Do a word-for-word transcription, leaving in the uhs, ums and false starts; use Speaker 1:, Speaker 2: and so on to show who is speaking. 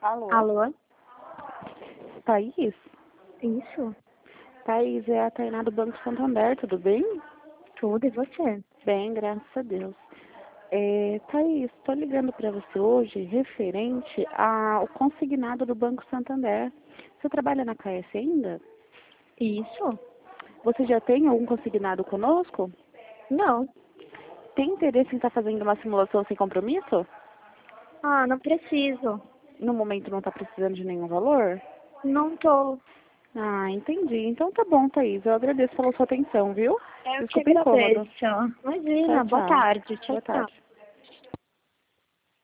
Speaker 1: Alô?
Speaker 2: Alô?
Speaker 1: Thaís?
Speaker 2: Isso?
Speaker 1: Thaís, é a Tainá do Banco Santander, tudo bem?
Speaker 2: Tudo, e você?
Speaker 1: Bem, graças a Deus. É, Thaís, estou ligando para você hoje referente ao consignado do Banco Santander. Você trabalha na K S ainda?
Speaker 2: Isso?
Speaker 1: Você já tem algum consignado conosco?
Speaker 2: Não.
Speaker 1: Tem interesse em estar fazendo uma simulação sem compromisso?
Speaker 2: Ah, não preciso.
Speaker 1: No momento não está precisando de nenhum valor?
Speaker 2: Não tô.
Speaker 1: Ah, entendi. Então tá bom, Thaís. Eu agradeço pela sua atenção, viu?
Speaker 2: Eu que
Speaker 1: Desculpa o incômodo.
Speaker 2: agradeço. Imagina,
Speaker 1: Tchau,
Speaker 2: boa
Speaker 1: tchau.
Speaker 2: tarde. Tchau,
Speaker 1: Boa
Speaker 2: tchau.
Speaker 1: tarde.